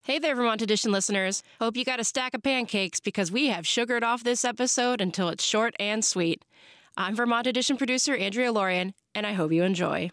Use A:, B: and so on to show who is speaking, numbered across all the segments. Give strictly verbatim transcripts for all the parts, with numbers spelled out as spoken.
A: Hey there, Vermont Edition listeners. Hope you got a stack of pancakes because we have sugared off this episode until it's short and sweet. I'm Vermont Edition producer Andrea Lorian, and I hope you enjoy.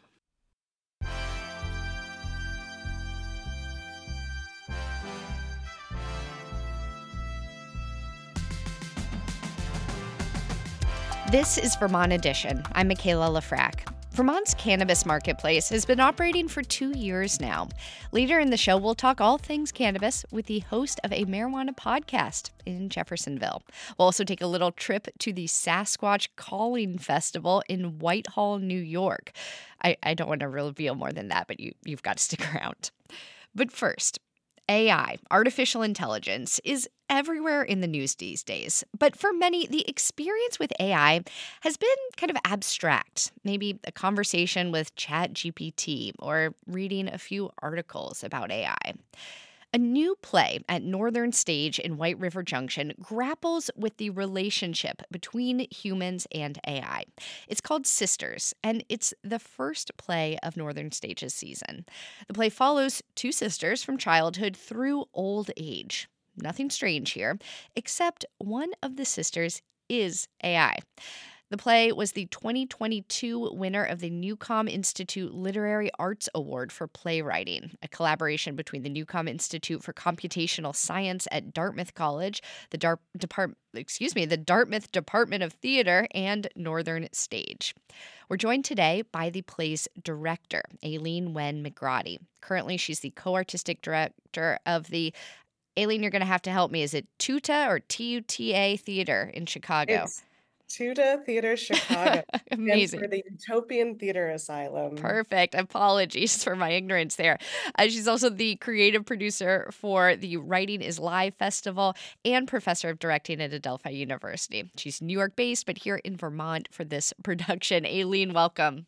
B: This is Vermont Edition. I'm Michaela Lafrac. Vermont's cannabis marketplace has been operating for two years now. Later in the show, we'll talk all things cannabis with the host of a marijuana podcast in Jeffersonville. We'll also take a little trip to the Sasquatch Calling Festival in Whitehall, New York. I, I don't want to reveal more than that, but you, you've got to stick around. But first, A I, artificial intelligence, is everywhere in the news these days. But for many, the experience with A I has been kind of abstract. Maybe a conversation with ChatGPT or reading a few articles about A I. A new play at Northern Stage in White River Junction grapples with the relationship between humans and A I. It's called Sisters, and it's the first play of Northern Stage's season. The play follows two sisters from childhood through old age. Nothing strange here, except one of the sisters is A I. The play was the twenty twenty-two winner of the Newcom Institute Literary Arts Award for Playwriting, a collaboration between the Newcom Institute for Computational Science at Dartmouth College, the Dar- Depart- excuse me, the Dartmouth Department of Theater, and Northern Stage. We're joined today by the play's director, Aileen Wen McGrady. Currently, she's the co-artistic director of the Aileen, you're going to have to help me. Is it Tuta or T U T A Theater in Chicago?
C: It's Tuta Theater Chicago.
B: Amazing.
C: For the Utopian Theater Asylum.
B: Perfect. Apologies for my ignorance there. Uh, she's also the creative producer for the Writing is Live Festival and professor of directing at Adelphi University. She's New York-based, but here in Vermont for this production. Aileen, welcome.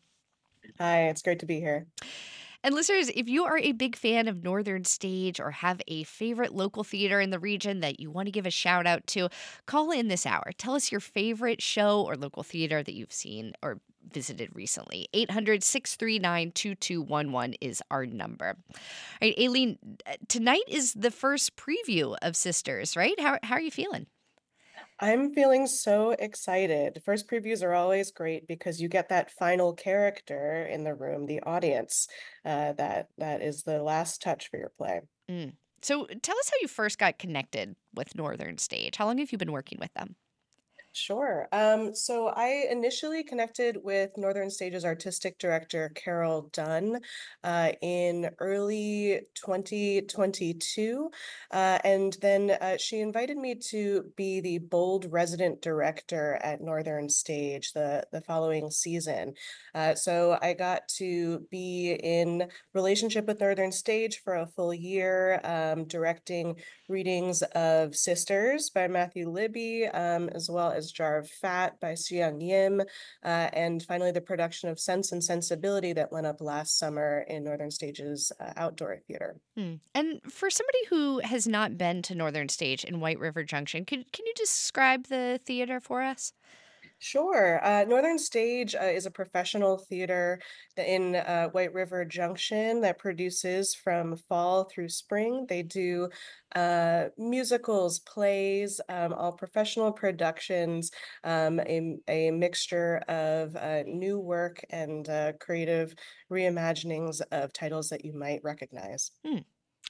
C: Hi, it's great to be here.
B: And listeners, if you are a big fan of Northern Stage or have a favorite local theater in the region that you want to give a shout out to, call in this hour. Tell us your favorite show or local theater that you've seen or visited recently. eight hundred, six three nine, two two one one is our number. All right, Aileen, tonight is the first preview of Sisters, right? How, how are you feeling?
C: I'm feeling so excited. First previews are always great because you get that final character in the room, the audience. Uh, that that is the last touch for your play.
B: Mm. So tell us how you first got connected with Northern Stage. How long have you been working with them?
C: Sure. Um, so I initially connected with Northern Stage's artistic director, Carol Dunn, uh, in early twenty twenty-two. Uh, and then uh, she invited me to be the bold resident director at Northern Stage the, the following season. Uh, so I got to be in relationship with Northern Stage for a full year, um, directing readings of Sisters by Matthew Libby, um, as well as Jar of Fat by Suyang Yim, uh, and finally the production of Sense and Sensibility that went up last summer in Northern Stage's uh, outdoor theater.
B: Hmm. And for somebody who has not been to Northern Stage in White River Junction, could, can you describe the theater for us?
C: Sure. Uh, Northern Stage uh, is a professional theater in uh, White River Junction that produces from fall through spring. They do uh, musicals, plays, um, all professional productions, um, a, a mixture of uh, new work and uh, creative reimaginings of titles that you might recognize.
B: Hmm.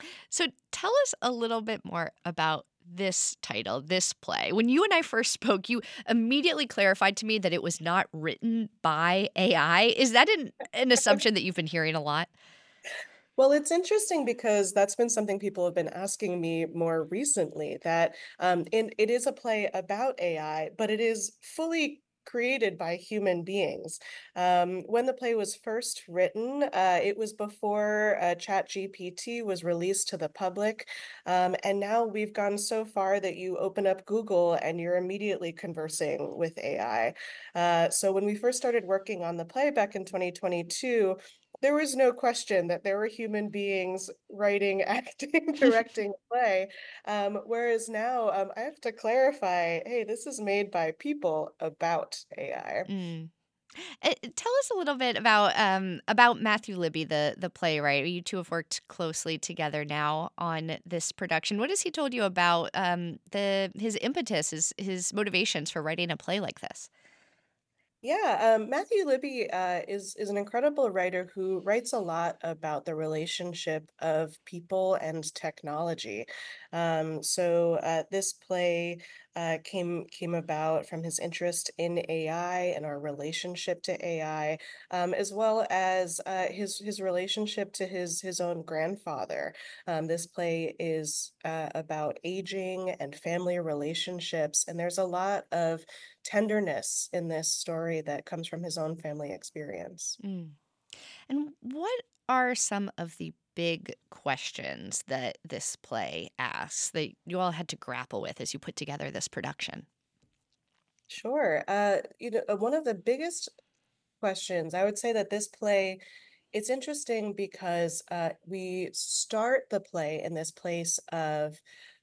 B: So tell us a little bit more about this title, this play. When you and I first spoke, you immediately clarified to me that it was not written by A I. Is that an, an assumption that you've been hearing a lot?
C: Well, it's interesting because that's been something people have been asking me more recently, that um, in, it is a play about A I, but it is fully created by human beings. Um, when the play was first written, uh, it was before uh, ChatGPT was released to the public. Um, and now we've gone so far that you open up Google and you're immediately conversing with A I. Uh, so when we first started working on the play back in twenty twenty-two, there was no question that there were human beings writing, acting, directing a play. Um, whereas now um, I have to clarify, hey, this is made by people about A I.
B: Mm. Uh, tell us a little bit about um, about Matthew Libby, the the playwright. You two have worked closely together now on this production. What has he told you about um, the his impetus, his his motivations for writing a play like this?
C: Yeah, um, Matthew Libby uh, is is an incredible writer who writes a lot about the relationship of people and technology. Um, so uh, this play uh, came came about from his interest in A I and our relationship to A I, um, as well as uh, his his relationship to his his own grandfather. Um, this play is uh, about aging and family relationships, and there's a lot of tenderness in this story that comes from his own family experience.
B: Mm. And what are some of the big questions that this play asks that you all had to grapple with as you put together this production?
C: Sure. Uh, you know, uh, one of the biggest questions, I would say that this play, it's interesting because uh, we start the play in this place of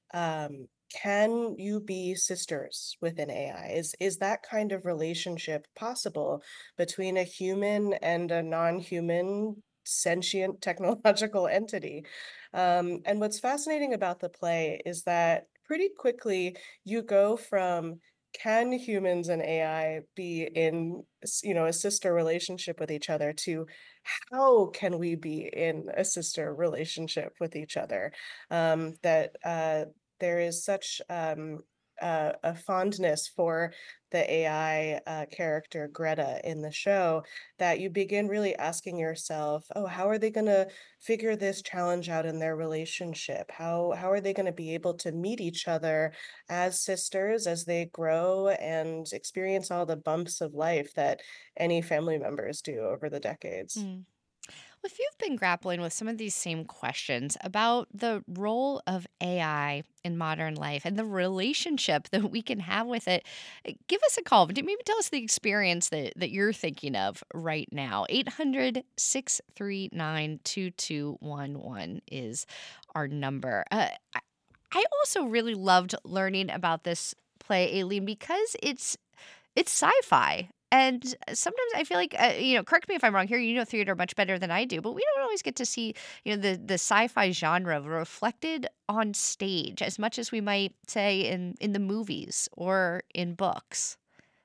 C: um, can you be sisters with an A I? Is is that kind of relationship possible between a human and a non-human sentient technological entity? Um, and what's fascinating about the play is that pretty quickly you go from can humans and A I be in, s- you know, a sister relationship with each other to how can we be in a sister relationship with each other? Um, that uh, there is such um, uh, a fondness for the A I uh, character Greta in the show that you begin really asking yourself, oh, how are they going to figure this challenge out in their relationship? How how are they going to be able to meet each other as sisters as they grow and experience all the bumps of life that any family members do over the decades?
B: Mm. Well, if you've been grappling with some of these same questions about the role of A I in modern life and the relationship that we can have with it, uh, give us a call. D- Maybe tell us the experience that, that you're thinking of right now. eight hundred, six three nine, two two one one is our number. Uh, I I also really loved learning about this play, Aileen, because it's it's sci-fi. And sometimes I feel like, uh, you know, correct me if I'm wrong here. You know theater much better than I do, but we don't always get to see, you know, the the sci-fi genre reflected on stage as much as we might say in in the movies or in books.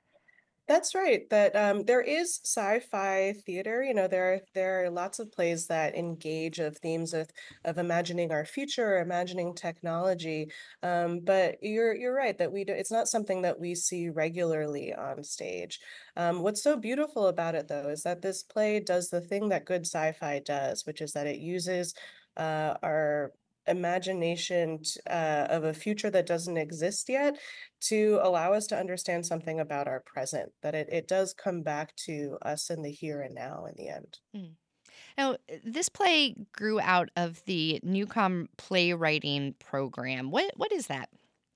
C: That's right. That um, there is sci-fi theater. You know, there are there are lots of plays that engage of themes of of imagining our future, imagining technology. Um, but you're you're right that we do, it's not something that we see regularly on stage. Um, what's so beautiful about it, though, is that this play does the thing that good sci-fi does, which is that it uses uh, our imagination t- uh, of a future that doesn't exist yet to allow us to understand something about our present, that it, it does come back to us in the here and now in the end.
B: Mm. Now, uh, this play grew out of the Newcomb playwriting program. What what is that?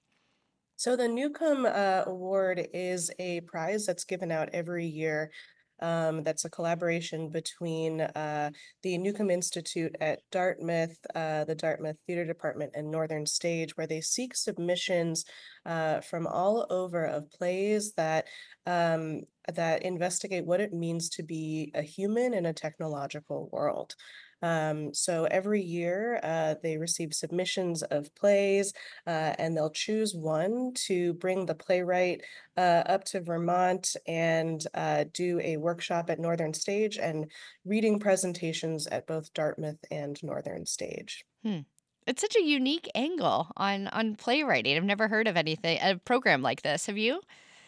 C: So the Newcomb uh, Award is a prize that's given out every year. Um, that's a collaboration between uh, the Newcomb Institute at Dartmouth, uh, the Dartmouth Theater Department, and Northern Stage, where they seek submissions uh, from all over of plays that um, that investigate what it means to be a human in a technological world. Um, so every year, uh, they receive submissions of plays uh, and they'll choose one to bring the playwright uh, up to Vermont and uh, do a workshop at Northern Stage and reading presentations at both Dartmouth and Northern Stage.
B: Hmm. It's such a unique angle on on playwriting. I've never heard of anything a program like this. Have you?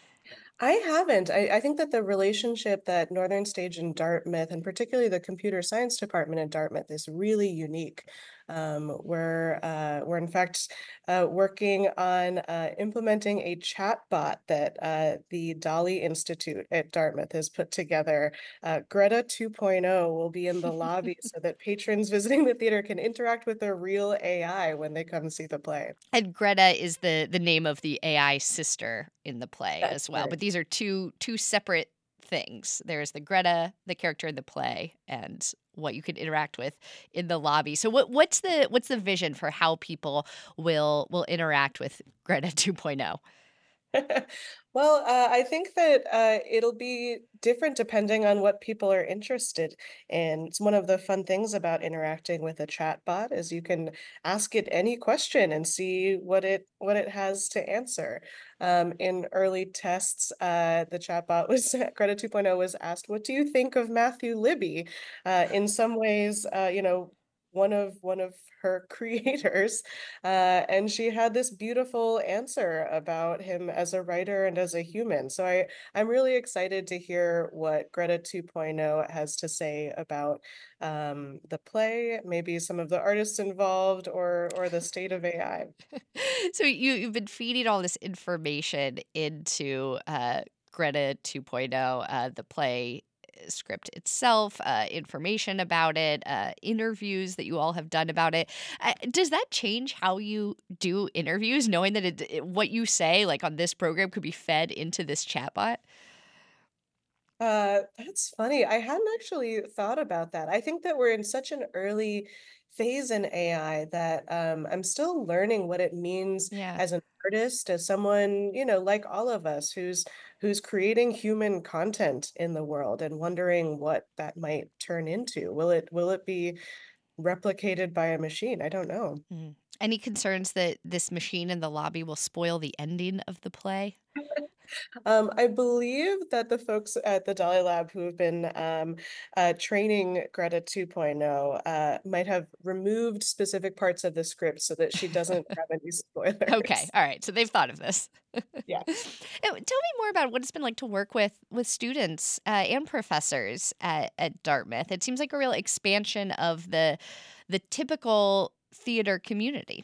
C: I haven't. I, I think that the relationship that Northern Stage and Dartmouth, and particularly the computer science department at Dartmouth, is really unique. Um, we're uh, we're in fact uh, working on uh, implementing a chat bot that uh, the Dolly Institute at Dartmouth has put together. Uh, Greta 2.0 will be in the lobby so that patrons visiting the theater can interact with a real A I when they come see the play.
B: And Greta is the the name of the A I sister in the play
C: That's
B: as well.
C: right.
B: But these are two two separate things. There's the Greta, the character in the play, and what you can interact with in the lobby. So what what's the what's the vision for how people will will interact with Greta 2.0?
C: Well, uh, I think that uh, it'll be different depending on what people are interested in. It's one of the fun things about interacting with a chatbot is you can ask it any question and see what it what it has to answer. Um, in early tests, uh, the chatbot was Greta 2.0 was asked, "What do you think of Matthew Libby?" Uh, in some ways, uh, you know, one of one of her creators uh, and she had this beautiful answer about him as a writer and as a human. So I, I'm really excited to hear what Greta 2.0 has to say about um, the play, maybe some of the artists involved, or or the state of A I.
B: So you you've been feeding all this information into uh, Greta 2.0, uh, the play uh, script itself, uh, information about it, uh, interviews that you all have done about it. Uh, does that change how you do interviews, knowing that it, it- what you say, like on this program, could be fed into this chatbot?
C: Uh, that's funny. I hadn't actually thought about that. I think that we're in such an early phase in A I that um, I'm still learning what it means
B: Yeah.
C: as an artist, as someone, you know, like all of us who's who's creating human content in the world and wondering what that might turn into. Will it will it be replicated by a machine? I don't know.
B: Mm. Any concerns that this machine in the lobby will spoil the ending of the play?
C: Um, I believe that the folks at the Dolly Lab who have been um, uh, training Greta 2.0 uh, might have removed specific parts of the script so that she doesn't have any
B: Okay,
C: spoilers.
B: all right, so they've thought of this.
C: Yeah.
B: Uh, Tell me more about what it's been like to work with with students uh, and professors at, at Dartmouth. It seems like a real expansion of the the typical theater community.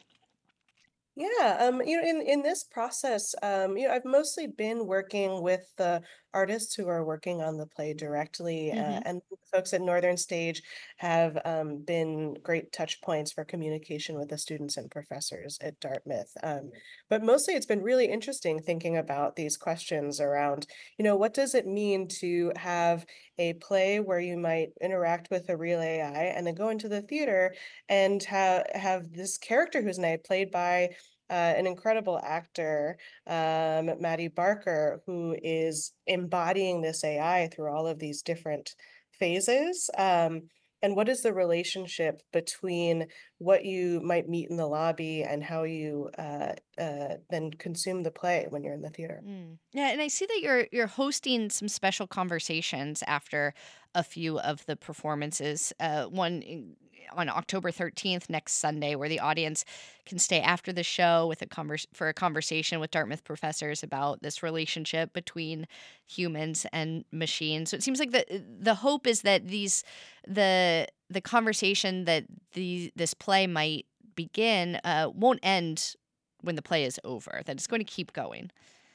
C: Yeah, um, you know, in in this process, um, you know, I've mostly been working with the artists who are working on the play directly, uh,
B: Hmm.
C: and the folks at Northern Stage have um, been great touch points for communication with the students and professors at Dartmouth. Um, but mostly, it's been really interesting thinking about these questions around, you know, what does it mean to have a play where you might interact with a real A I and then go into the theater and have have this character who's now played by uh, an incredible actor, um, Maddie Barker, who is embodying this A I through all of these different phases. Um, and what is the relationship between what you might meet in the lobby and how you uh, uh, then consume the play when you're in the theater?
B: Mm. Yeah, and I see that you're you're hosting some special conversations after a few of the performances. Uh, one in- on October thirteenth, next Sunday, where the audience can stay after the show with a convers- for a conversation with Dartmouth professors about this relationship between humans and machines. So it seems like the the hope is that these the the conversation that the this play might begin uh, won't end when the play is over. That it's going to keep going.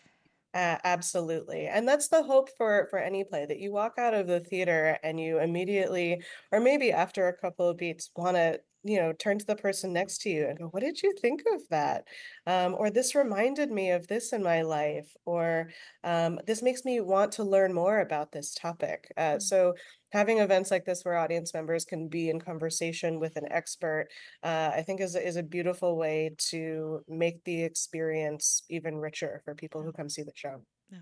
C: A absolutely, and that's the hope for for any play, that you walk out of the theater and you immediately, or maybe after a couple of beats, wanna, you know, turn to the person next to you and go, "What did you think of that?" Um, or, "This reminded me of this in my life," or, um, "This makes me want to learn more about this topic." Uh, so having events like this where audience members can be in conversation with an expert, uh, I think is a is a beautiful way to make the experience even richer for people
B: Yeah,
C: who come see the show.
B: yeah.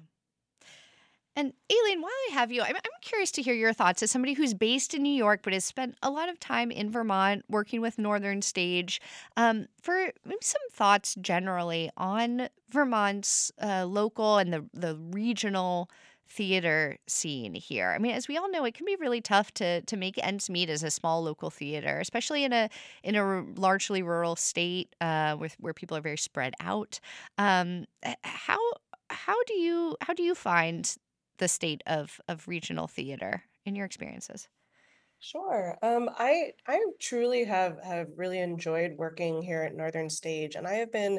B: And Aileen, while I have you, I'm, I'm curious to hear your thoughts as somebody who's based in New York but has spent a lot of time in Vermont working with Northern Stage. Um, for maybe some thoughts generally on Vermont's uh, local and the the regional theater scene here. I mean, as we all know, it can be really tough to to make ends meet as a small local theater, especially in a in a r- largely rural state uh, with where people are very spread out. Um, h- how how do you how do you find the state of of regional theater in your experiences?
C: Sure. Um, I I truly have have really enjoyed working here at Northern Stage, and I have been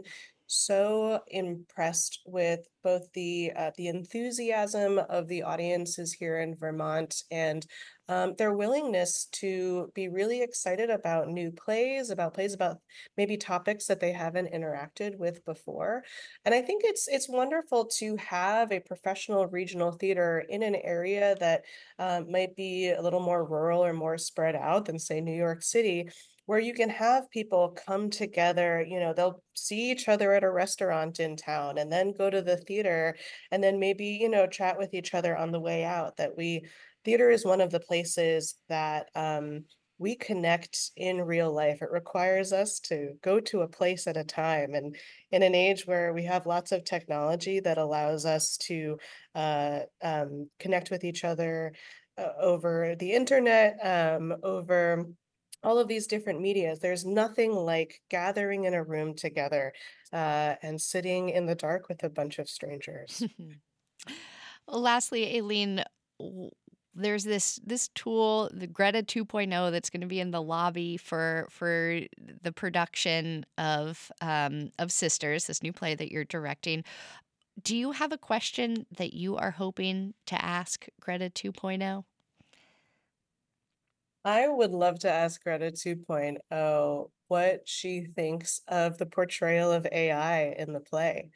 C: so impressed with both the uh, the enthusiasm of the audiences here in Vermont and um, their willingness to be really excited about new plays, about plays about maybe topics that they haven't interacted with before. And I think it's it's wonderful to have a professional regional theater in an area that um, might be a little more rural or more spread out than, say, New York City, where you can have people come together. You know, they'll see each other at a restaurant in town and then go to the theater and then maybe, you know, chat with each other on the way out. That we, theater is one of the places that um, we connect in real life. It requires us to go to a place at a time. And in an age where we have lots of technology that allows us to uh, um, connect with each other uh, over the internet, um, over all of these different medias, there's nothing like gathering in a room together uh, and sitting in the dark with a bunch of strangers.
B: Well, lastly, Aileen, w- there's this this tool, the Greta 2.0, that's going to be in the lobby for for the production of um, of Sisters, this new play that you're directing. Do you have a question that you are hoping to ask Greta 2.0?
C: I would love to ask Greta 2.0 what she thinks of the portrayal of A I in the play.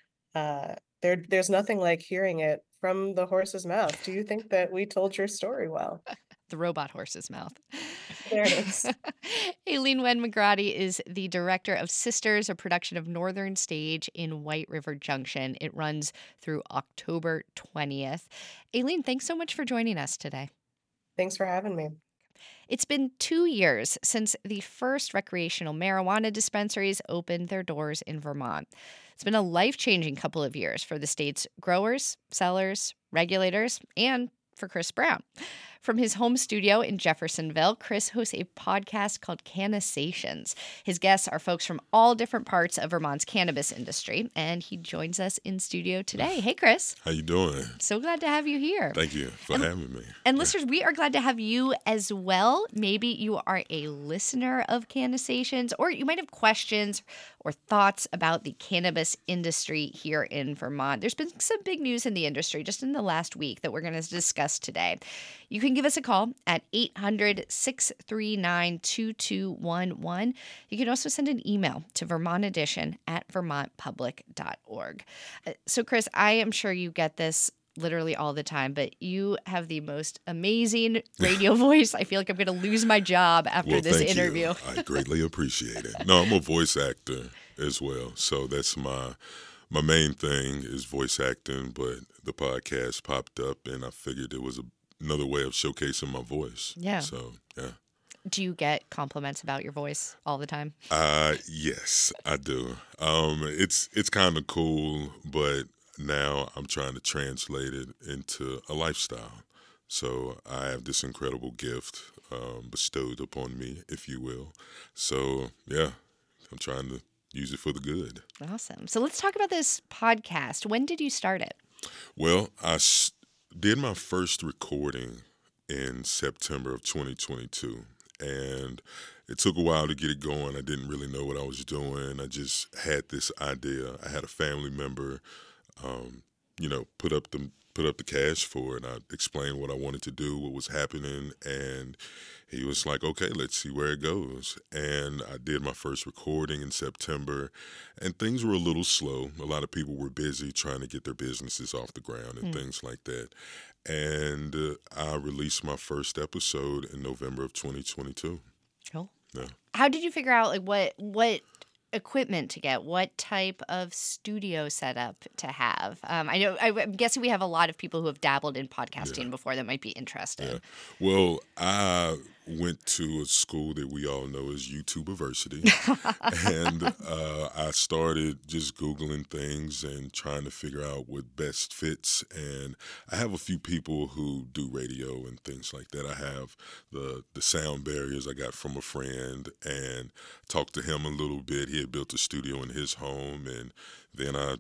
C: Uh, there, there's nothing like hearing it from the horse's mouth. Do you think that we told your story well?
B: The robot horse's mouth.
C: There it is.
B: Aileen Wen McGratty is the director of Sisters, a production of Northern Stage in White River Junction. It runs through October twentieth. Aileen, thanks so much for joining us today.
C: Thanks for having me.
B: It's been two years since the first recreational marijuana dispensaries opened their doors in Vermont. It's been a life-changing couple of years for the state's growers, sellers, regulators, and for Chris Brown. From his home studio in Jeffersonville, Chris hosts a podcast called Cannasations. His guests are folks from all different parts of Vermont's cannabis industry, and he joins us in studio today. Hey, Chris.
D: How you doing?
B: So glad to have you here.
D: Thank you for
B: and,
D: having me.
B: And
D: yeah.
B: listeners, we are glad to have you as well. Maybe you are a listener of Cannasations, or you might have questions or thoughts about the cannabis industry here in Vermont. There's been some big news in the industry just in the last week that we're going to discuss today. You can give us a call at eight hundred, six three nine, two two one one. You can also send an email to Vermont Edition at vermont public dot org. Uh, so, Chris, I am sure you get this literally all the time, but you have the most amazing radio voice. I feel like I'm going to lose my job after
D: well,
B: this
D: thank
B: interview.
D: You. I greatly appreciate it. No, I'm a voice actor as well. So that's my my main thing is voice acting, but the podcast popped up and I figured it was a, another way of showcasing my voice.
B: Yeah.
D: So, yeah.
B: Do you get compliments about your voice all the time?
D: Uh, yes, I do. Um, it's it's kind of cool, but now I'm trying to translate it into a lifestyle. So I have this incredible gift um, bestowed upon me, if you will. So, yeah, I'm trying to use it for the good.
B: Awesome. So let's talk about this podcast. When did you start it?
D: Well, I s- did my first recording in September of twenty twenty-two. And it took a while to get it going. I didn't really know what I was doing. I just had this idea. I had a family member Um, you know, put up the put up the cash for it. I explained what I wanted to do, what was happening, and he was like, "Okay, let's see where it goes." And I did my first recording in September, and things were a little slow. A lot of people were busy trying to get their businesses off the ground and mm. things like that. And uh, I released my first episode in November of twenty twenty-two.
B: Cool.
D: Yeah.
B: How did you figure out like what what equipment to get, what type of studio setup to have? Um, I know, I'm guessing we have a lot of people who have dabbled in podcasting
D: yeah.
B: before that might be interested.
D: Yeah. Well, I went to a school that we all know as YouTubeversity, and uh, I started just Googling things and trying to figure out what best fits. And I have a few people who do radio and things like that. I have the the sound barriers I got from a friend, and talked to him a little bit. He had built a studio in his home, and then I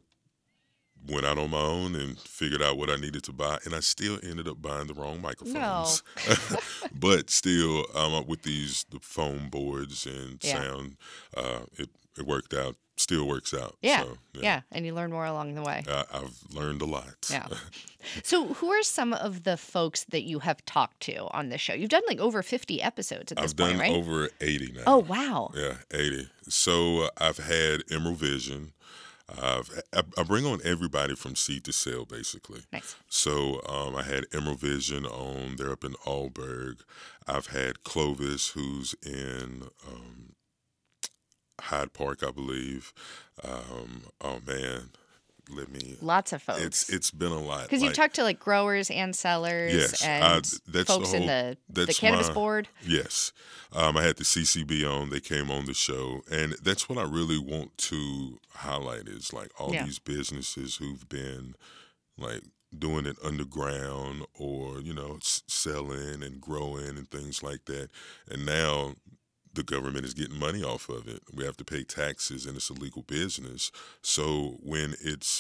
D: went out on my own and figured out what I needed to buy, and I still ended up buying the wrong microphones.
B: No.
D: But still, um, with these the foam boards and
B: yeah.
D: sound, uh, it it worked out. Still works out.
B: Yeah,
D: so, yeah,
B: yeah, and you learn more along the way.
D: I, I've learned a lot.
B: Yeah. So, who are some of the folks that you have talked to on this show? You've done like over fifty episodes at this
D: I've
B: point,
D: done
B: right?
D: over eighty now.
B: Oh, wow.
D: Yeah, eighty. So uh, I've had Emerald Vision. I've, I, I bring on everybody from seed to sale, basically.
B: Nice.
D: So um, I had Emerald Vision on. They're up in Alburg. I've had Clovis, who's in um, Hyde Park, I believe. Um, oh man, let me.
B: Lots of folks.
D: It's it's been a lot.
B: Because you
D: Like,
B: talked to like growers and sellers
D: Yes, I-
B: and
D: that's
B: folks
D: the
B: in
D: whole-
B: the, the
D: that's
B: cannabis
D: my-
B: board.
D: Yes. Um, I had the C C B on. They came on the show. And that's what I really want to highlight is like all
B: Yeah.
D: these businesses who've been like doing it underground or, you know, s- selling and growing and things like that. And now the government is getting money off of it. We have to pay taxes and it's a legal business. So when it's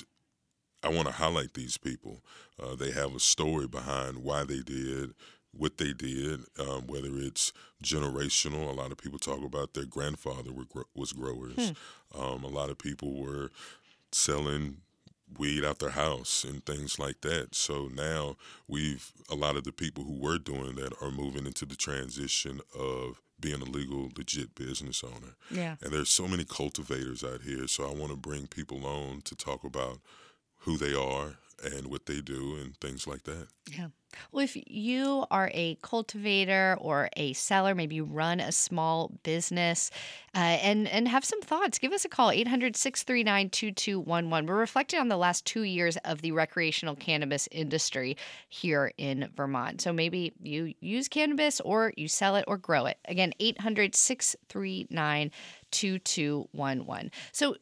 D: I want to highlight these people. Uh, they have a story behind why they did what they did, um, whether it's generational. A lot of people talk about their grandfather were gro- was growers. Um, a lot of people were selling weed out their house and things like that. So now we've, a lot of the people who were doing that are moving into the transition of being a legal, legit business owner.
B: Yeah.
D: And there's so many cultivators out here. So I want to bring people on to talk about who they are and what they do and things like that.
B: Yeah. Well, if you are a cultivator or a seller, maybe you run a small business uh, and, and have some thoughts, give us a call, eight hundred, six three nine, two two one one. We're reflecting on the last two years of the recreational cannabis industry here in Vermont. So maybe you use cannabis or you sell it or grow it. Again, eight hundred, six three nine, two two one one. So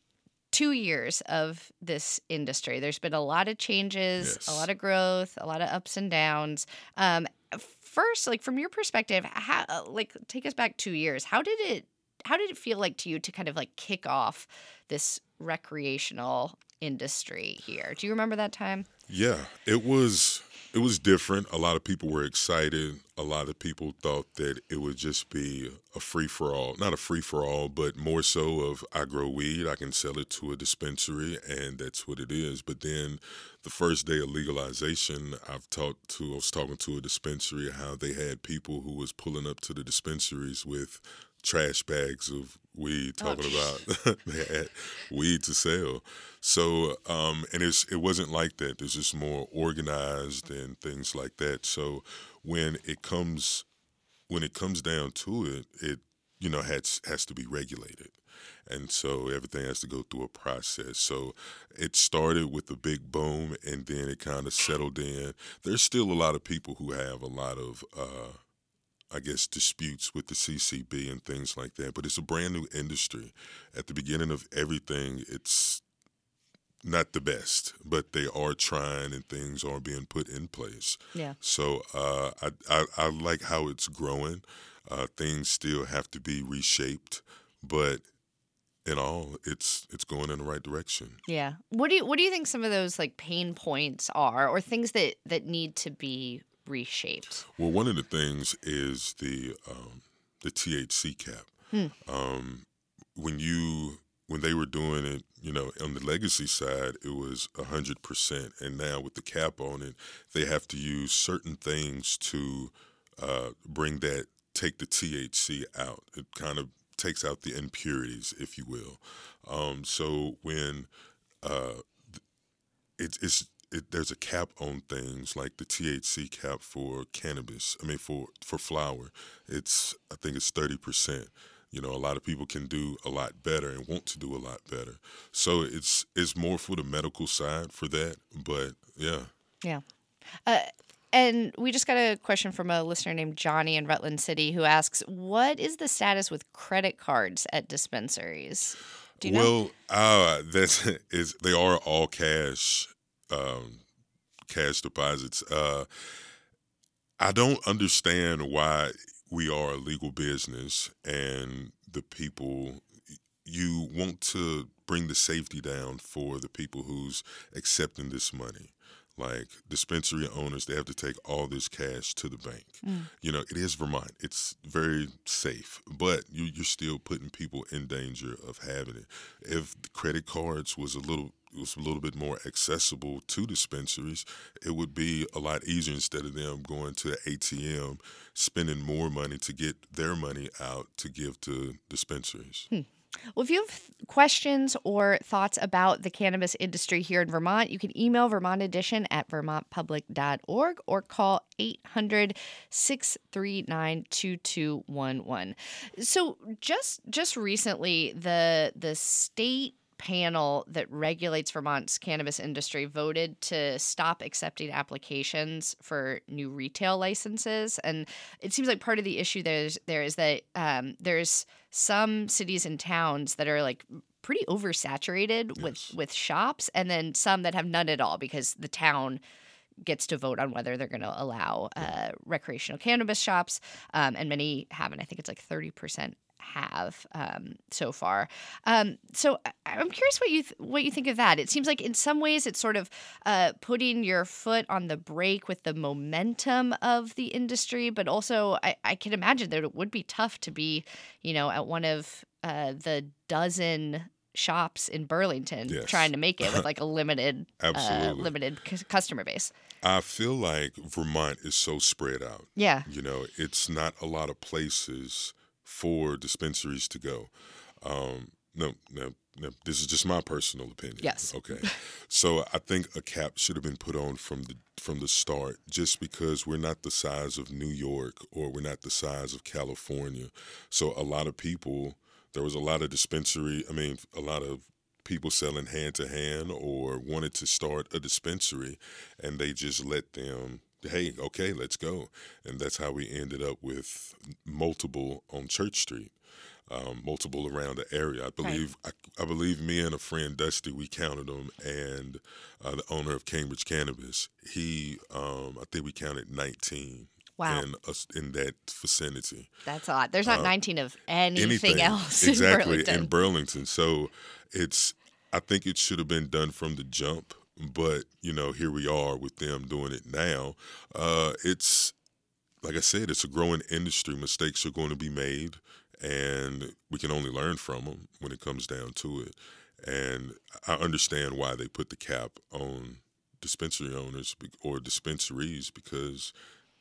B: two years of this industry. There's been a lot of changes,
D: Yes.
B: a lot of growth, a lot of ups and downs. Um, first, like from your perspective, how, like take us back two years. How did it? How did it feel like to you to kind of like kick off this recreational industry here? Do you remember that time?
D: Yeah, it was it was different. A lot of people were excited. A lot of people thought that it would just be a free for all, not a free for all, but more so of I grow weed, I can sell it to a dispensary, and that's what it is. But then the first day of legalization, I've talked to I was talking to a dispensary how they had people who was pulling up to the dispensaries with trash bags of weed, talking about they had weed to sell. So, um, and it's it wasn't like that. It's just more organized and things like that. So when it comes when it comes down to it, it you know has has to be regulated. And so everything has to go through a process. So it started with a big boom, and then it kind of settled in. There's still a lot of people who have a lot of uh, I guess, disputes with the C C B and things like that. But it's a brand new industry. At the beginning of everything, it's not the best, but they are trying and things are being put in place.
B: Yeah.
D: So uh, I, I I like how it's growing. Uh, things still have to be reshaped, but in all, it's it's going in the right direction.
B: Yeah. What do you What do you think some of those like pain points are, or things that that need to be reshaped?
D: Well, one of the things is the um, the T H C cap.
B: Hmm.
D: Um, when you when they were doing it, you know, on the legacy side, it was a hundred percent, and now with the cap on it, they have to use certain things to uh, bring that take the T H C out. It kind of takes out the impurities, if you will. Um, so when uh, it, it's It, there's a cap on things like the T H C cap for cannabis. I mean, for, for flower, it's I think it's thirty percent. You know, a lot of people can do a lot better and want to do a lot better. So it's it's more for the medical side for that. But yeah,
B: Yeah. Uh, and we just got a question from a listener named Johnny in Rutland City who asks, what is the status with credit cards at dispensaries? Do you know?
D: well, uh, that's is they are all cash. Um, cash deposits. Uh, I don't understand why we are a legal business and the people, you want to bring the safety down for the people who's accepting this money. Like dispensary owners, they have to take all this cash to the bank.
B: Mm.
D: You know, it is Vermont. It's very safe, but you, you're still putting people in danger of having it. If the credit cards was a little was a little bit more accessible to dispensaries, it would be a lot easier instead of them going to the A T M, spending more money to get their money out to give to dispensaries.
B: Hmm. Well, if you have questions or thoughts about the cannabis industry here in Vermont, you can email Vermont Edition at vermont public dot org or call eight hundred, six three nine, two two one one. So just just recently, the the state panel that regulates Vermont's cannabis industry voted to stop accepting applications for new retail licenses. And it seems like part of the issue there is, there is that um, there's some cities and towns that are like pretty oversaturated yes. with, with shops, and then some that have none at all because the town gets to vote on whether they're going to allow uh, recreational cannabis shops. Um, and many haven't. I think it's like thirty percent have um, so far. Um, so I'm curious what you th- what you think of that. It seems like in some ways it's sort of uh, putting your foot on the brake with the momentum of the industry, but also I, I can imagine that it would be tough to be, you know, at one of uh, the dozen shops in Burlington yes. trying to make it with like a limited, uh, limited c- customer base.
D: I feel like Vermont is so spread out.
B: Yeah.
D: You know, it's not a lot of places for dispensaries to go. Um, no, no, no, this is just my personal opinion.
B: Yes.
D: Okay. So I think a cap should have been put on from the from the start, just because we're not the size of New York or we're not the size of California. So a lot of people, there was a lot of dispensary, I mean, a lot of people selling hand to hand or wanted to start a dispensary, and they just let them, hey, okay, let's go. And that's how we ended up with multiple on Church Street, um, multiple around the area. I believe right. I, I believe me and a friend, Dusty, we counted them, and uh, the owner of Cambridge Cannabis, he, um, I think we counted nineteen.
B: Wow.
D: In, uh, in that vicinity.
B: That's odd. There's not uh, nineteen of anything, anything else
D: exactly,
B: in Burlington.
D: in Burlington. So it's, I think it should have been done from the jump. But, you know, here we are with them doing it now. Uh, it's, like I said, it's a growing industry. Mistakes are going to be made, and we can only learn from them when it comes down to it. And I understand why they put the cap on dispensary owners or dispensaries, because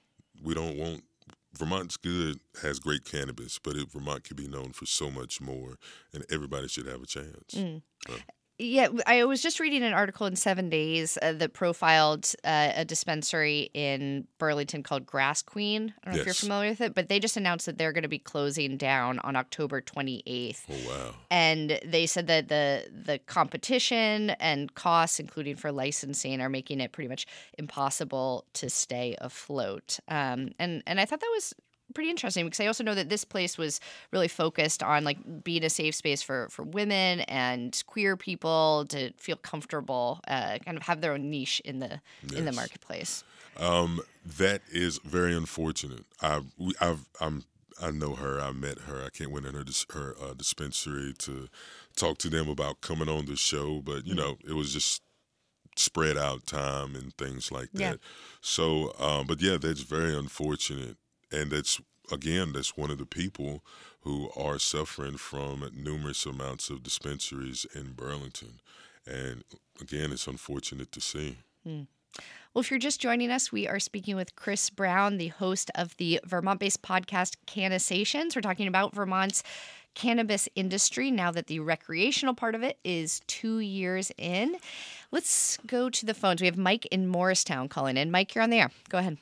D: we don't want, Vermont's good, has great cannabis, but it, Vermont can be known for so much more, and everybody should have a chance.
B: Mm.
D: Uh,
B: Yeah, I was just reading an article in Seven Days uh, that profiled uh, a dispensary in Burlington called Grass Queen. I don't know yes. if you're familiar with it, but they just announced that they're going to be closing down on October twenty-eighth.
D: Oh, wow.
B: And they said that the the competition and costs, including for licensing, are making it pretty much impossible to stay afloat. Um, and, and I thought that was pretty interesting, because I also know that this place was really focused on like being a safe space for, for women and queer people to feel comfortable, uh, kind of have their own niche in the yes. in the marketplace.
D: Um, that is very unfortunate. I we, I've I'm I know her. I met her. I can't went in her her uh, dispensary to talk to them about coming on the show, but you mm-hmm. know, it was just spread out time and things like that. Yeah. So, um, but yeah, that's very unfortunate. And that's, again, that's one of the people who are suffering from numerous amounts of dispensaries in Burlington. And again, it's unfortunate to see.
B: Hmm. Well, if you're just joining us, we are speaking with Chris Brown, the host of the Vermont-based podcast Cannasations. We're talking about Vermont's cannabis industry now that the recreational part of it is two years in. Let's go to the phones. We have Mike in Morristown calling in. Mike, you're on the air. Go ahead.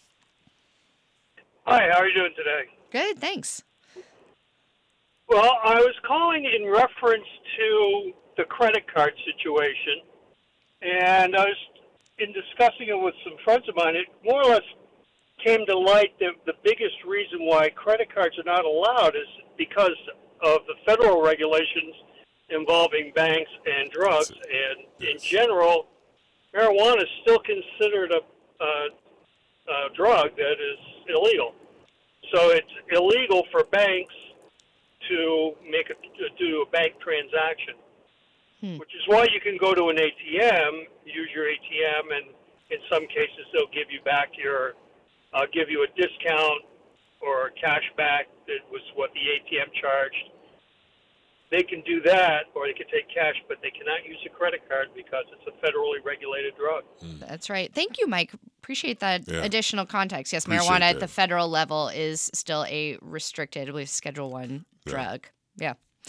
E: Hi, how are you doing today?
B: Good, thanks.
E: Well, I was calling in reference to the credit card situation, and I was in discussing it with some friends of mine. It more or less came to light that the biggest reason why credit cards are not allowed is because of the federal regulations involving banks and drugs, and in general, marijuana is still considered a, a, a drug that is illegal. So it's illegal for banks to make a to do a bank transaction, hmm. which is why you can go to an A T M, use your A T M, and in some cases they'll give you back your, uh, give you a discount or a cash back that was what the A T M charged. They can do that, or they can take cash, but they cannot use a credit card because it's a federally regulated drug.
B: Mm. That's right. Thank you, Mike. Appreciate that yeah. additional context. Yes,
D: Appreciate
B: marijuana
D: that.
B: at the federal level is still a restricted, I believe, Schedule One
D: yeah.
B: drug. Yeah.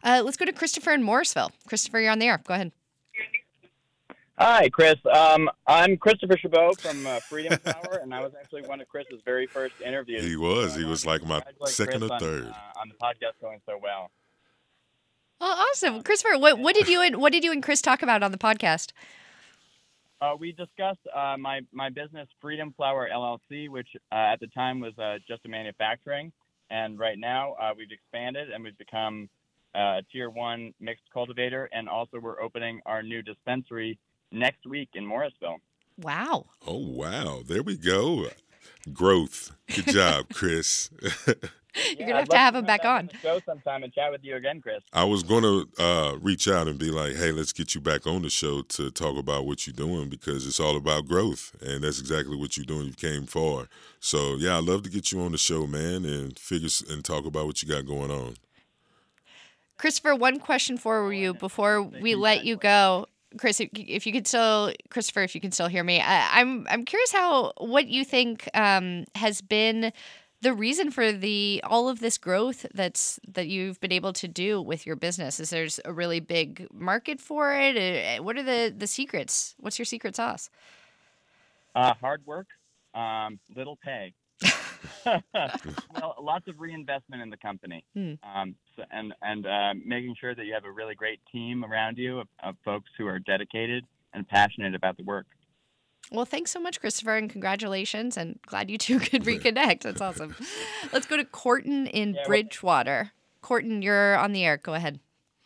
B: Uh, let's go to Christopher in Morrisville. Christopher, you're on the air. Go ahead.
F: Hi, Chris. Um, I'm Christopher Chabot from uh, Freedom Flower, and I was actually one of Chris's very first interviews.
D: He was.
F: So
D: He
F: I
D: was
F: wanted
D: like
F: to
D: my
F: congratulate
D: second
F: Chris
D: or
F: on,
D: third.
F: uh, on the podcast going so well.
B: Oh, awesome, Christopher. What what did you and what did you and Chris talk about on the podcast?
F: Uh, we discussed uh, my my business, Freedom Flower L L C, which uh, at the time was uh, just a manufacturing, and right now uh, we've expanded and we've become uh, a tier one mixed cultivator, and also we're opening our new dispensary next week in Morrisville.
B: Wow.
D: Oh, wow. There we go. Growth. Good job, Chris.
B: You're gonna have to have him back on.
F: The show sometime and chat with you again, Chris.
D: I was going to uh, reach out and be like, hey, let's get you back on the show to talk about what you're doing because it's all about growth. And that's exactly what you're doing. You came far. So, yeah, I'd love to get you on the show, man, and figure and talk about what you got going on.
B: Christopher, one question for you before we let you go. Chris, if you could still, Christopher, if you can still hear me, I, I'm I'm curious how what you think um, has been the reason for the all of this growth that's that you've been able to do with your business. Is there's a really big market for it? Uh, What are the the secrets? What's your secret sauce?
F: Uh, hard work, um, little pay. Well, lots of reinvestment in the company,
B: Hmm.
F: um, so, and and uh, making sure that you have a really great team around you of, of folks who are dedicated and passionate about the work.
B: Well, thanks so much, Christopher, and congratulations, and glad you two could reconnect. That's awesome. Let's go to Corton in
F: Yeah, well-
B: Bridgewater. Corton, you're on the air. Go ahead.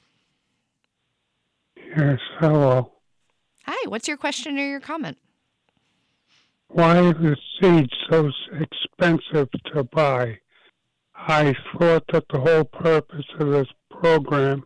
G: Yes, hello.
B: Hi, what's your question or your comment?
G: Why are the seeds so expensive to buy? I thought that the whole purpose of this program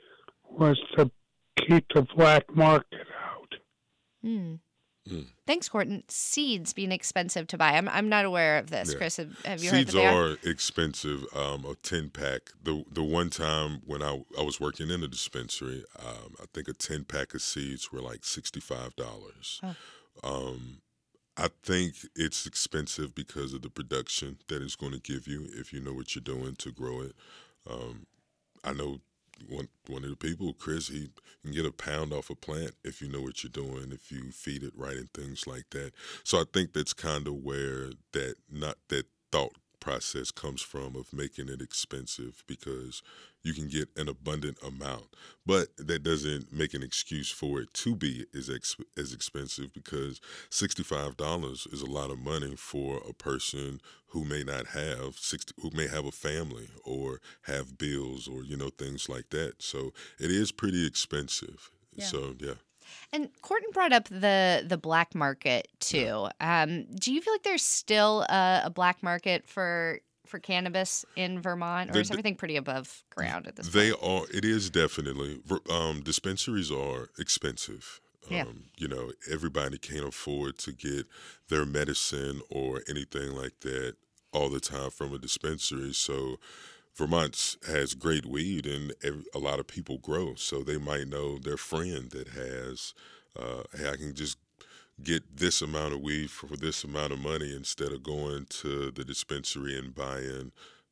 G: was to keep the black market out.
B: Hmm.
D: Mm.
B: Thanks, Corton. Seeds being expensive to buy. I'm I'm not aware of this.
D: Yeah.
B: Chris, have, have you heard
D: Seeds
B: that they are?
D: are expensive. Um, a ten pack. The the one time when I I was working in a dispensary, um, I think a ten pack of seeds were like sixty five dollars.
B: Oh.
D: Um, I think it's expensive because of the production that it's going to give you if you know what you're doing to grow it. Um, I know one one of the people, Chris, he can get a pound off a plant if you know what you're doing, if you feed it right and things like that. So I think that's kind of where that not that thought process comes from of making it expensive because you can get an abundant amount, but that doesn't make an excuse for it to be as ex- as expensive because sixty-five dollars is a lot of money for a person who may not have sixty, who may have a family or have bills or you know things like that. So it is pretty expensive.
B: Yeah.
D: So yeah.
B: And Corton brought up the the black market too. Um, do you feel like there's still a, a black market for for cannabis in Vermont, or
D: The-
B: is everything pretty above ground at this
D: They
B: point?
D: are. It is definitely. Um, dispensaries are expensive. Um,
B: Yeah.
D: You know, everybody can't afford to get their medicine or anything like that all the time from a dispensary. So Vermont has great weed, and ev a lot of people grow. So they might know their friend that has. Uh, hey, I can just get this amount of weed for this amount of money instead of going to the dispensary and buying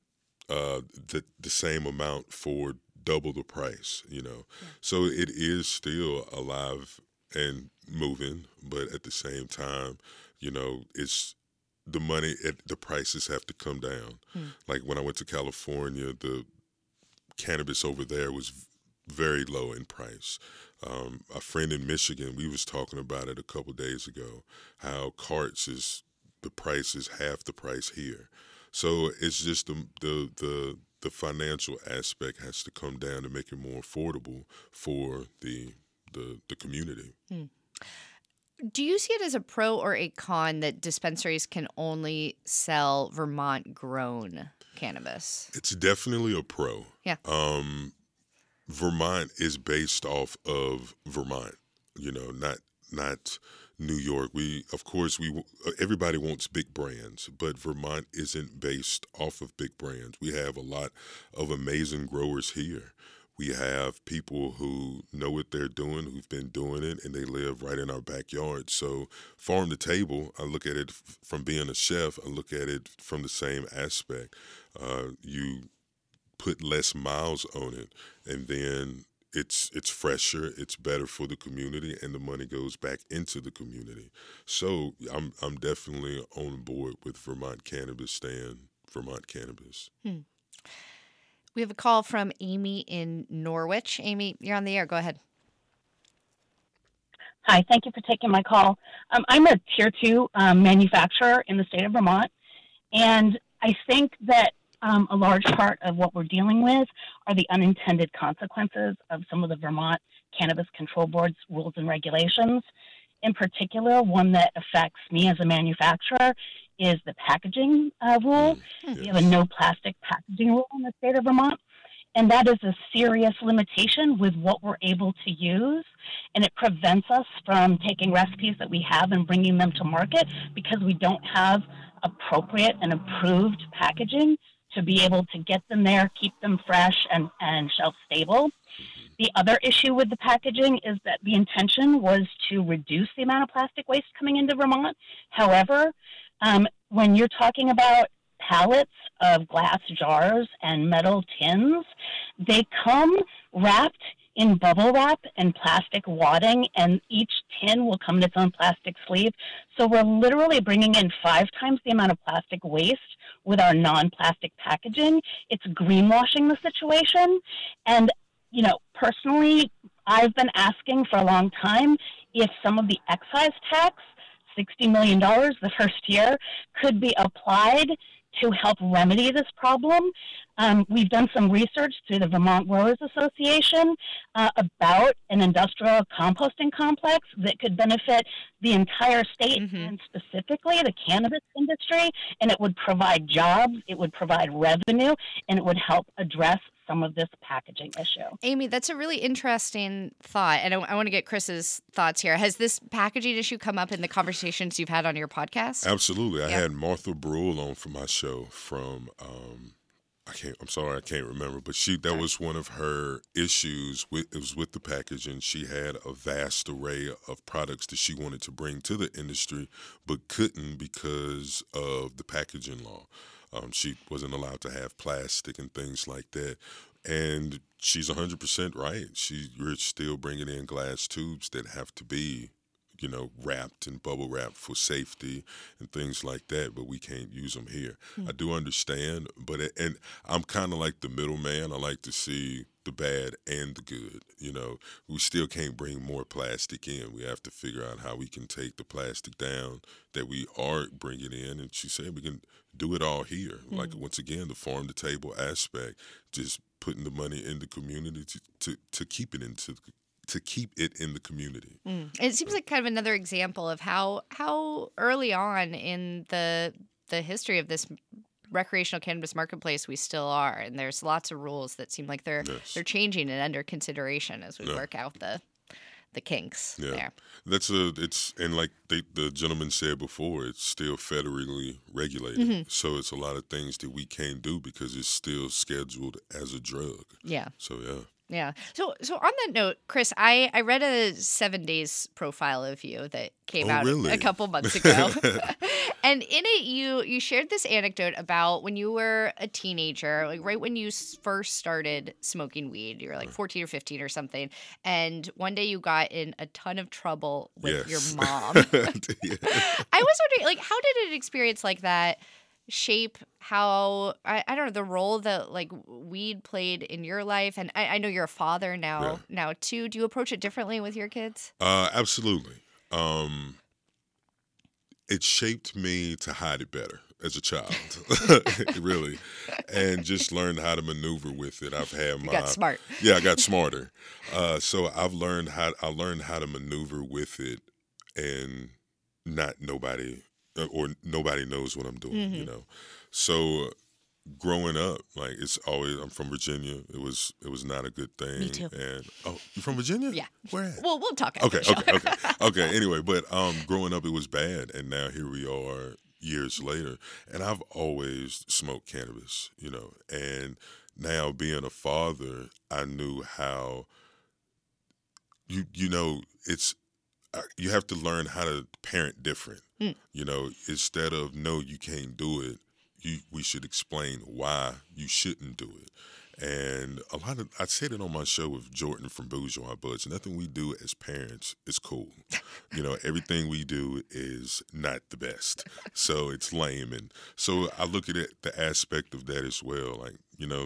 D: uh, the the same amount for double the price, you know.
B: Yeah.
D: So it is still alive and moving, but at the same time, you know, it's the money, it, the prices have to come down.
B: Hmm.
D: Like when I went to California, the cannabis over there was v- very low in price. Um, a friend in Michigan, we was talking about it a couple days ago, how carts is the price is half the price here. So it's just the the the the financial aspect has to come down to make it more affordable for the the the community.
B: Do you see it as a pro or a con that dispensaries can only sell Vermont grown cannabis?
D: It's definitely a pro.
B: Yeah.
D: Um, Vermont is based off of Vermont, you know, not not New York. We, of course, we everybody wants big brands, but Vermont isn't based off of big brands. We have a lot of amazing growers here. We have people who know what they're doing, who've been doing it, and they live right in our backyard. So farm to table, I look at it f- from being a chef, I look at it from the same aspect. Uh, you put less miles on it, and then it's it's fresher, it's better for the community, and the money goes back into the community. So I'm I'm definitely on board with Vermont Cannabis, staying Vermont Cannabis.
B: Hmm. We have a call from Amy in Norwich. Amy, you're on the air. Go ahead.
H: Hi, thank you for taking my call. Um, I'm a tier two um, manufacturer in the state of Vermont, and I think that um, a large part of what we're dealing with are the unintended consequences of some of the Vermont Cannabis Control Board's rules and regulations. In particular, one that affects me as a manufacturer is the packaging uh, rule.
D: Mm,
H: We have a no plastic packaging rule in the state of Vermont. And that is a serious limitation with what we're able to use. And it prevents us from taking recipes that we have and bringing them to market because we don't have appropriate and approved packaging to be able to get them there, keep them fresh and, and shelf stable. The other issue with the packaging is that the intention was to reduce the amount of plastic waste coming into Vermont. However, um, when you're talking about pallets of glass jars and metal tins, they come wrapped in bubble wrap and plastic wadding, and each tin will come in its own plastic sleeve. So we're literally bringing in five times the amount of plastic waste with our non-plastic packaging. It's greenwashing the situation. And, you know, personally, I've been asking for a long time if some of the excise tax, sixty million dollars the first year, could be applied to help remedy this problem. Um, we've done some research through the Vermont Growers Association uh, about an industrial composting complex that could benefit the entire state mm-hmm. and specifically the cannabis industry, and it would provide jobs, it would provide revenue, and it would help address some of this packaging issue.
B: Amy, that's a really interesting thought, and I, I want to get Chris's thoughts here. Has this packaging issue come up in the conversations you've had on your podcast?
D: Absolutely. I
B: yeah.
D: had Martha Brule on for my show from, um, I can't, I'm sorry, I can't remember, but she, that was one of her issues with, it was with the packaging. She had a vast array of products that she wanted to bring to the industry, but couldn't because of the packaging law. Um, she wasn't allowed to have plastic and things like that. And she's one hundred percent right. She, you're still bringing in glass tubes that have to be, you know, wrapped and bubble wrapped for safety and things like that, but we can't use them here. Mm. I do understand, but it, and I'm kind of like the middleman. I like to see the bad and the good. You know, we still can't bring more plastic in. We have to figure out how we can take the plastic down that we are bringing in. And she said we can do it all here. Mm. Like, once again, the farm to table aspect, just putting the money in the community to, to, to keep it into to keep it in the community.
B: Mm. It seems like kind of another example of how how early on in the the history of this recreational cannabis marketplace we still are, and there's lots of rules that seem like they're yes. they're changing and under consideration as we yeah. work out the the kinks
D: yeah.
B: there.
D: That's a it's and like they, the gentleman said before, it's still federally regulated. Mm-hmm. So it's a lot of things that we can't do because it's still scheduled as a drug.
B: Yeah.
D: So yeah.
B: Yeah. So so on that note, Chris, I, I read a seven days profile of you that came
D: oh,
B: out
D: really?
B: a couple months ago. And in it, you you shared this anecdote about when you were a teenager, like right when you first started smoking weed. You were like fourteen or fifteen or something. And one day you got in a ton of trouble with
D: yes.
B: your mom. yeah. I was wondering, like, how did an experience like that shape how I, I don't know the role that like weed played in your life? And I, I know you're a father now yeah. now too. Do you approach it differently with your kids?
D: Uh, absolutely. Um, it shaped me to hide it better as a child, really, and just learned how to maneuver with it. I've had my
B: you got smart.
D: Yeah, I got smarter. Uh, so I've learned how I learned how to maneuver with it, and not nobody. Or nobody knows what I'm doing, mm-hmm. you know. So growing up, like it's always I'm from Virginia. It was it was not a good thing.
B: Me too.
D: And oh, you're from Virginia?
B: Yeah.
D: Where at?
B: Well, we'll talk.
D: Okay, okay, okay, okay. Anyway, but um, growing up, it was bad, and now here we are years later, and I've always smoked cannabis, you know. And now being a father, I knew how. You you know it's. You have to learn how to parent different. Mm. You know, instead of no, you can't do it. You we should explain why you shouldn't do it, And a lot of, I said it on my show with Jordan from Bourgeois Buds, nothing we do as parents is cool. You know, everything we do is not the best. So it's lame. And so I look at it, the aspect of that as well. Like, you know,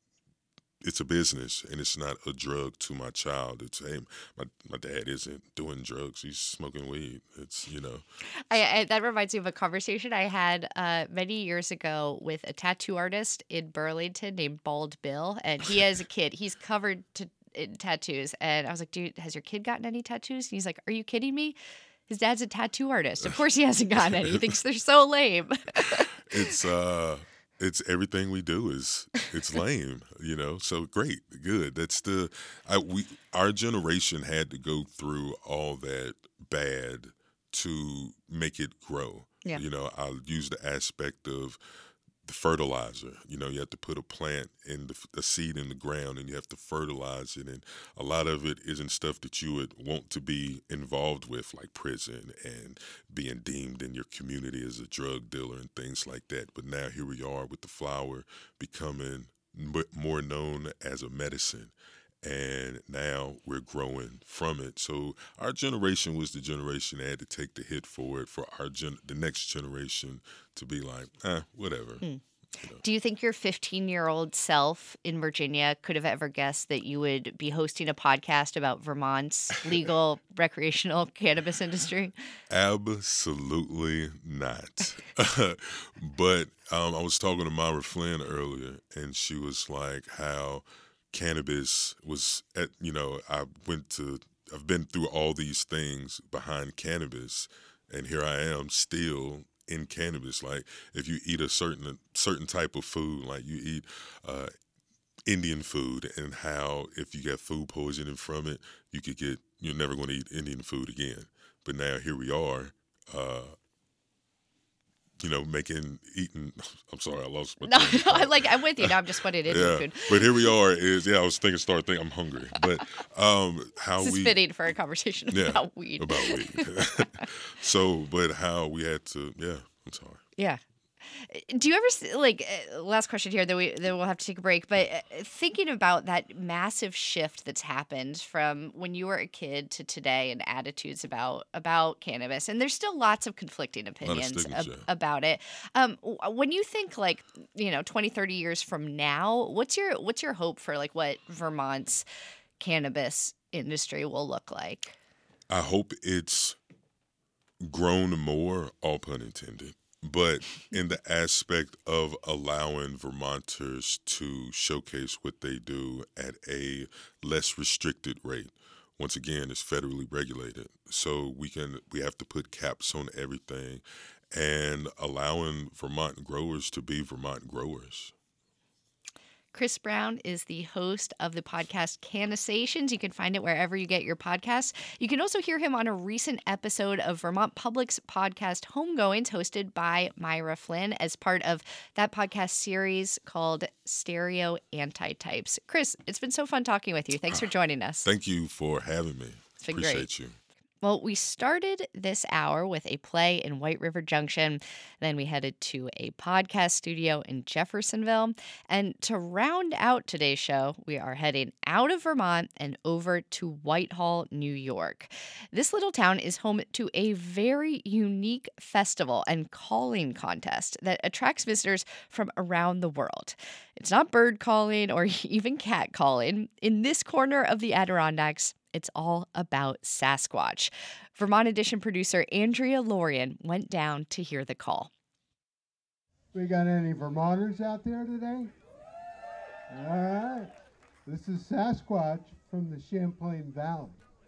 D: it's a business and it's not a drug to my child. It's, hey, my, my dad isn't doing drugs. He's smoking weed. It's, you know.
B: I, I, that reminds me of a conversation I had uh, many years ago with a tattoo artist in Burlington named Bald Bill. And he has a kid. He's covered to, in tattoos. And I was like, dude, has your kid gotten any tattoos? And he's like, are you kidding me? His dad's a tattoo artist. Of course he hasn't gotten any. He thinks they're so lame.
D: It's, uh... It's everything we do is it's lame, you know. So great, good. That's the I, we our generation had to go through all that bad to make it grow.
B: Yeah.
D: You know, I'll use the aspect of the fertilizer. You know, you have to put a plant in the a seed in the ground, and you have to fertilize it. And a lot of it isn't stuff that you would want to be involved with, like prison and being deemed in your community as a drug dealer and things like that. But now here we are with the flower becoming m- more known as a medicine. And now we're growing from it. So our generation was the generation that had to take the hit for it, for our gen- the next generation to be like, eh, whatever.
B: Hmm.
D: You know.
B: Do you think your fifteen-year-old self in Virginia could have ever guessed that you would be hosting a podcast about Vermont's legal recreational cannabis industry?
D: Absolutely not. But um, I was talking to Myra Flynn earlier, and she was like how cannabis was at, you know, I went to, I've been through all these things behind cannabis, and here I am still in cannabis. Like if you eat a certain certain type of food, like you eat uh, Indian food, and how if you get food poisoning from it, you could get, you're never going to eat Indian food again. But now here we are, uh, you know, making, eating, I'm sorry, I lost my
B: No,
D: train of
B: no,
D: thought.
B: I like, I'm with you. Now I'm just wanting Indian
D: Yeah,
B: food.
D: but here we are is, yeah, I was thinking, start thinking, I'm hungry. But um, how
B: This is
D: we,
B: fitting for a conversation
D: yeah,
B: about weed.
D: about weed. So, but how we had to, yeah, I'm sorry.
B: Yeah. Do you ever s- like uh, last question here? Then we then we'll have to take a break. But uh, thinking about that massive shift that's happened from when you were a kid to today, and attitudes about about cannabis, and there's still lots of conflicting opinions
D: stigmas,
B: ab-
D: yeah.
B: about it. Um, w- when you think like you know twenty, thirty years from now, what's your what's your hope for like what Vermont's cannabis industry will look like?
D: I hope it's grown more, all pun intended, but in the aspect of allowing Vermonters to showcase what they do at a less restricted rate. Once again, it's federally regulated, so we can we have to put caps on everything, and allowing Vermont growers to be Vermont growers.
B: Chris Brown is the host of the podcast Cannasations. You can find it wherever you get your podcasts. You can also hear him on a recent episode of Vermont Public's podcast Homegoings, hosted by Myra Flynn, as part of that podcast series called Stereo Antitypes. Chris, it's been so fun talking with you. Thanks for joining us.
D: Thank you for having me.
B: It's been
D: Appreciate
B: great.
D: you.
B: Well, we started this hour with a play in White River Junction. Then we headed to a podcast studio in Jeffersonville. And to round out today's show, we are heading out of Vermont and over to Whitehall, New York. This little town is home to a very unique festival and calling contest that attracts visitors from around the world. It's not bird calling or even cat calling. In this corner of the Adirondacks, it's all about Sasquatch. Vermont Edition producer Andrea Lorian went down to hear the call.
I: We got any Vermonters out there today? All right. This is Sasquatch from the Champlain Valley.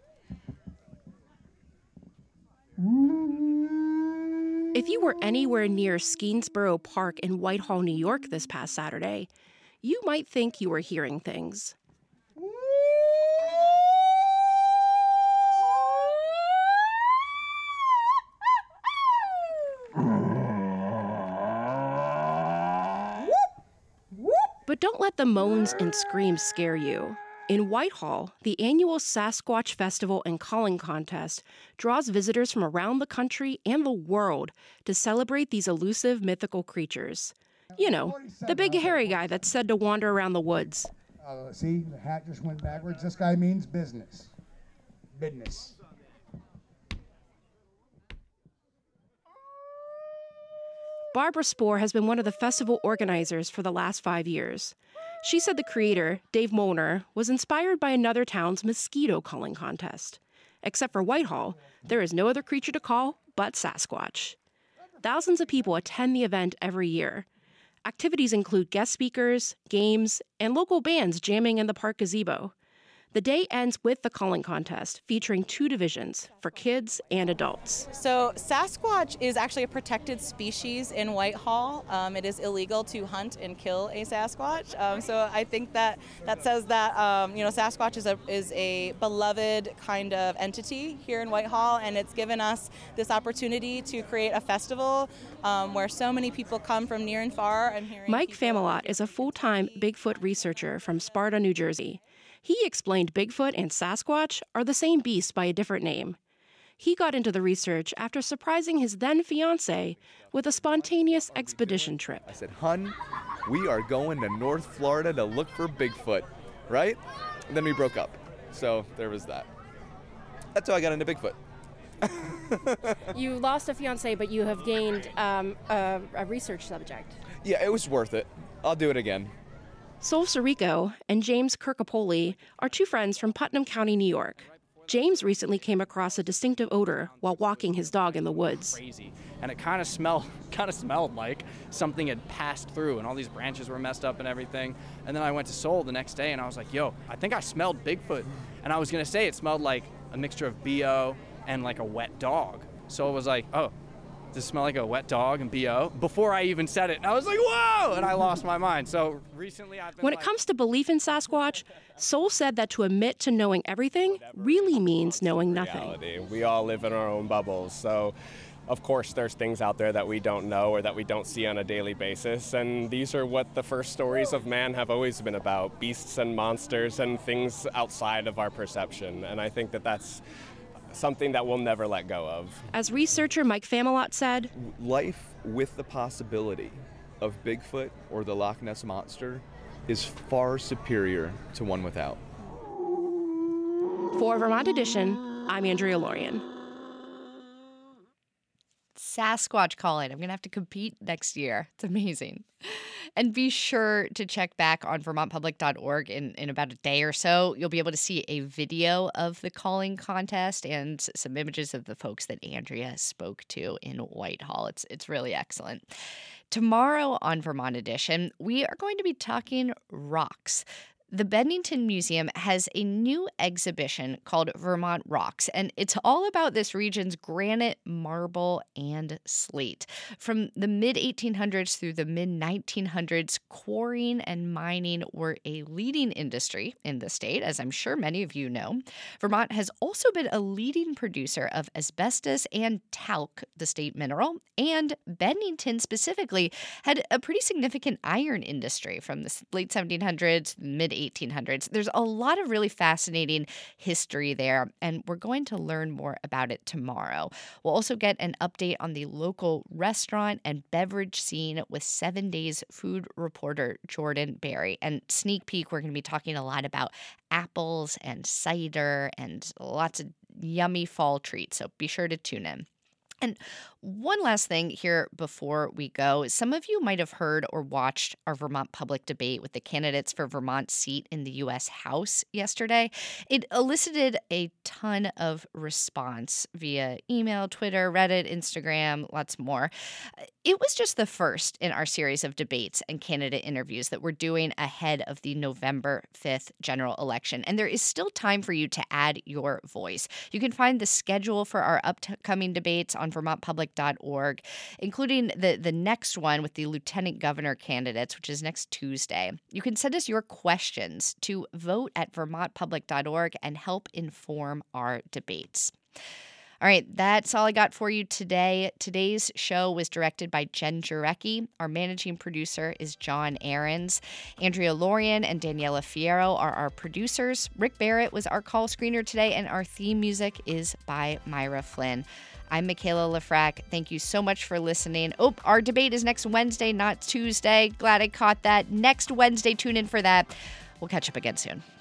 A: If you were anywhere near Skeensboro Park in Whitehall, New York this past Saturday, you might think you were hearing things. But don't let the moans and screams scare you. In Whitehall, the annual Sasquatch Festival and Calling Contest draws visitors from around the country and the world to celebrate these elusive mythical creatures. You know, the big hairy guy that's said to wander around the woods.
J: Uh, see, the hat just went backwards. This guy means business. Business.
A: Barbara Spohr has been one of the festival organizers for the last five years. She said the creator, Dave Molnar, was inspired by another town's mosquito calling contest. Except for Whitehall, there is no other creature to call but Sasquatch. Thousands of people attend the event every year. Activities include guest speakers, games, and local bands jamming in the park gazebo. The day ends with the calling contest, featuring two divisions, for kids and adults.
K: So Sasquatch is actually a protected species in Whitehall. Um, it is illegal to hunt and kill a Sasquatch. Um, so I think that that says that um, you know Sasquatch is a is a beloved kind of entity here in Whitehall, and it's given us this opportunity to create a festival um, where so many people come from near and far. I'm hearing
A: Mike Famelot is a full-time Bigfoot researcher from Sparta, New Jersey. He explained Bigfoot and Sasquatch are the same beast by a different name. He got into the research after surprising his then-fiancée with a spontaneous expedition trip.
L: I said, "Hun, we are going to North Florida to look for Bigfoot," right? And then we broke up. So there was that. That's how I got into Bigfoot.
M: You lost a fiancé, but you have gained um, a, a research subject.
L: Yeah, it was worth it. I'll do it again.
A: Sol Sirico and James Kirkapoli are two friends from Putnam County, New York. James recently came across a distinctive odor while walking his dog in the woods.
N: Crazy. And it kind of smelled kind of smelled like something had passed through, and all these branches were messed up and everything. And then I went to Sol the next day and I was like, yo, I think I smelled Bigfoot. And I was gonna say it smelled like a mixture of B O and like a wet dog. So it was like, oh, does it smell like a wet dog and B O? Before I even said it, and I was like, whoa! And I lost my mind. So recently I've been
A: When
N: like,
A: it comes to belief in Sasquatch, Sol said that to admit to knowing everything really means knowing nothing.
O: Reality. We all live in our own bubbles, so of course there's things out there that we don't know or that we don't see on a daily basis, and these are what the first stories of man have always been about, beasts and monsters and things outside of our perception, and I think that that's something that we'll never let go of.
A: As researcher Mike Famelot said,
L: life with the possibility of Bigfoot or the Loch Ness Monster is far superior to one without.
A: For Vermont Edition, I'm Andrea Lorian.
B: Sasquatch calling. I'm going to have to compete next year. It's amazing. And be sure to check back on vermont public dot org in, in about a day or so. You'll be able to see a video of the calling contest and some images of the folks that Andrea spoke to in Whitehall. It's, it's really excellent. Tomorrow on Vermont Edition, we are going to be talking rocks. The Bennington Museum has a new exhibition called Vermont Rocks, and it's all about this region's granite, marble, and slate. From the mid eighteen hundreds through the mid nineteen hundreds, quarrying and mining were a leading industry in the state, as I'm sure many of you know. Vermont has also been a leading producer of asbestos and talc, the state mineral, and Bennington specifically had a pretty significant iron industry from the late seventeen hundreds, mid eighteen hundreds. There's a lot of really fascinating history there, and we're going to learn more about it tomorrow. We'll also get an update on the local restaurant and beverage scene with Seven Days food reporter Jordan Berry. And sneak peek, we're going to be talking a lot about apples and cider and lots of yummy fall treats, so be sure to tune in. And one last thing here before we go. Some of you might have heard or watched our Vermont public debate with the candidates for Vermont's seat in the U S House yesterday. It elicited a ton of response via email, Twitter, Reddit, Instagram, lots more. It was just the first in our series of debates and candidate interviews that we're doing ahead of the November fifth general election. And there is still time for you to add your voice. You can find the schedule for our upcoming debates on vermont public dot org, including the, the next one with the lieutenant governor candidates, which is next Tuesday. You can send us your questions to vote at vermont public dot org and help inform our debates. All right, that's all I got for you today. Today's show was directed by Jen Jurecki. Our managing producer is John Ahrens. Andrea Lorian and Daniela Fierro are our producers. Rick Barrett was our call screener today, and our theme music is by Myra Flynn. I'm Michaela Lefrak. Thank you so much for listening. Oh, our debate is next Wednesday, not Tuesday. Glad I caught that. Next Wednesday, tune in for that. We'll catch up again soon.